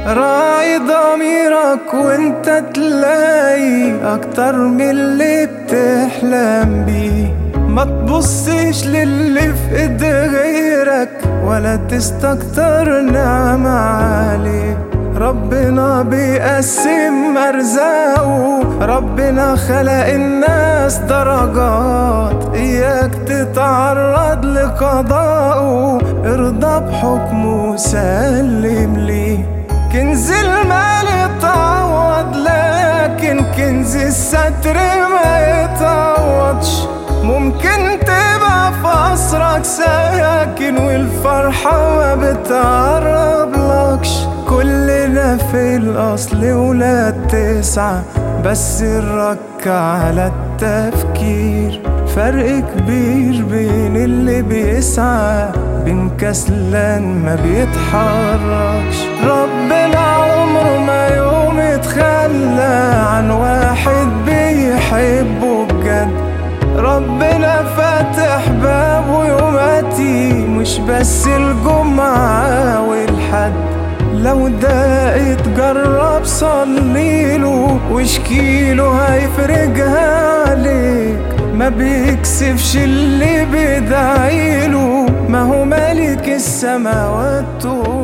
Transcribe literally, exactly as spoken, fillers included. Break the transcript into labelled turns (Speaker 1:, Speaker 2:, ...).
Speaker 1: راعي ضميرك وانت تلاقي اكتر من اللي بتحلم بيه. ما تبصش للي في ايد غيرك ولا تستكتر نعمة عليه. ربنا بيقسم ارزاقه، ربنا خلق الناس درجات. اياك تتعرض لقضائه، ارضى بحكمه سلم ليه. كنز المال يتعوض لكن كنز الستر ما يتعوضش. ممكن تبقى في قصرك ساكن والفرحة ما بتقربلكش. كلنا في الأصل ولاد تسعة، بس الرك على التفكير. فرق كبير بين اللي بيسعى بين كسلان ما بيتحركش. ربنا عمره ما يوم يتخلى عن واحد بيحبه بجد. ربنا فاتح بابه يوماتي، مش بس الجمعة والحد. لو دقت جرب صليله واشكيله هيفرجها عليك. ما بيكسفش اللي بيدعيله، ما هو ملك السماوات.